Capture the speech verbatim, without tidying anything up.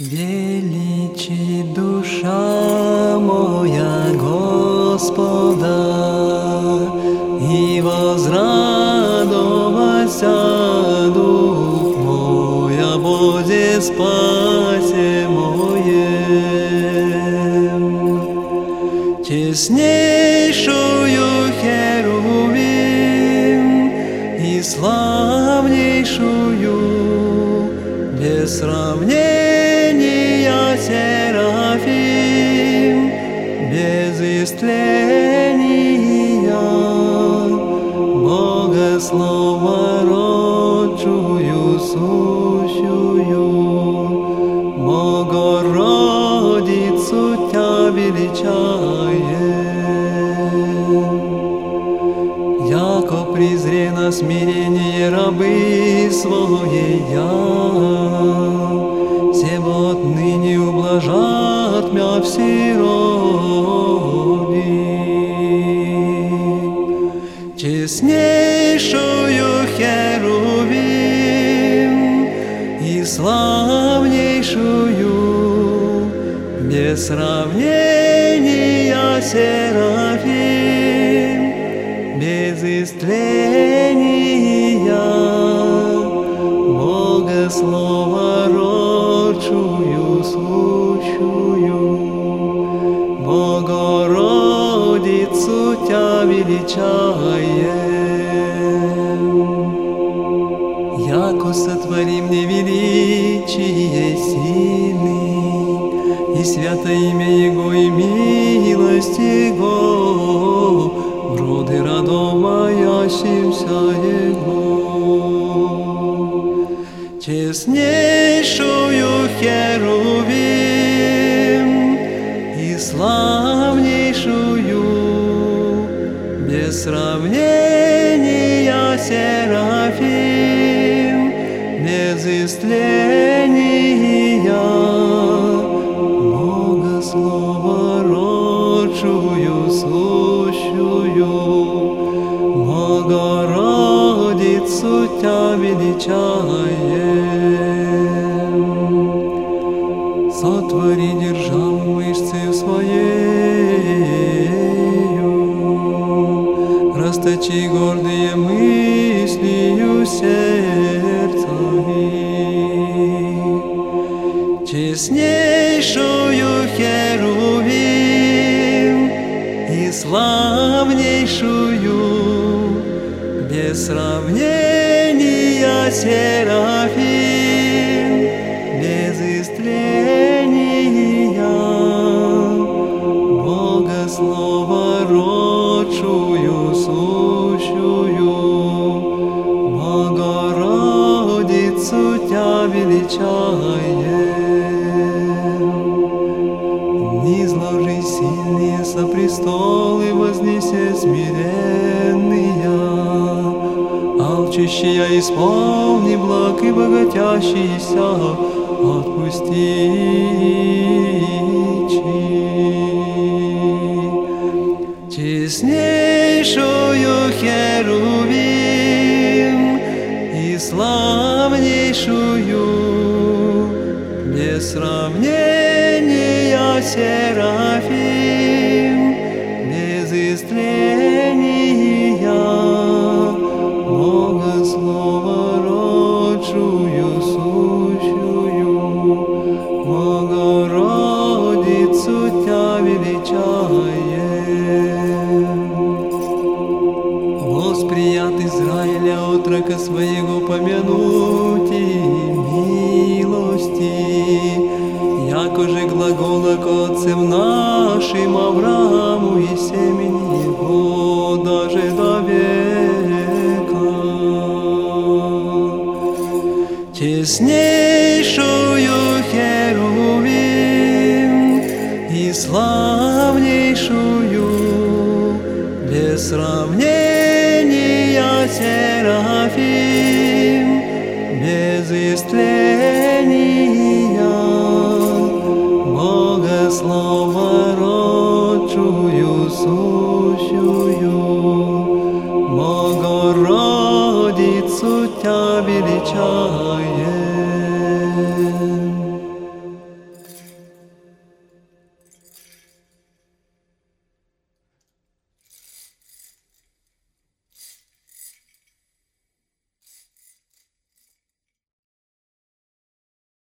Величи душа моя Господа, и возрадовался дух мой о Боге спасе моем. Честнейшую херувим и славнейшую без сравнения серафим, без истления Бога слова родчую сущую, Богородицу Тя величаем. Яко презре на смирение рабы своей сего отныне ублажат мя все роды. Честнейшую херувим и славнейшую без сравнения серафим, без истления Бога слова родчую сущую, Богородицу Тя величаем. Яко сотвори мне величие сильный, и свято имя Его, и милость Его, роды родов моящимся Его. Честнейшую херувим и славнейшую без сравнения серафим, без истления Бога слова родчую сущую, Богородицу Тя величаем. Сотвори державу мышцею своею, расточи гордые мыслью сердца их. Честнейшую херувим и славнейшую без сравнения серафим, без истления Бога слова родчую сущую, Богородицу Тя величаем. Низложи сильные со престолы, вознесе смиренные, алчущие исполни благ и богатящийся отпустичи. Честнейшую херувим и славнейшую без сравнения серафим, без истления Бога слова родчую сущую, Богородицу Тя величаем. Восприят Израиля отрока своего помянуть и милости, яко же глагола к отцам нашим Аврааму и семени его даже до века. Честнейшую херувим и славнейшую без сравнения серафим, без истления Бога слова родчую сущую, Богородицу Тя величаем.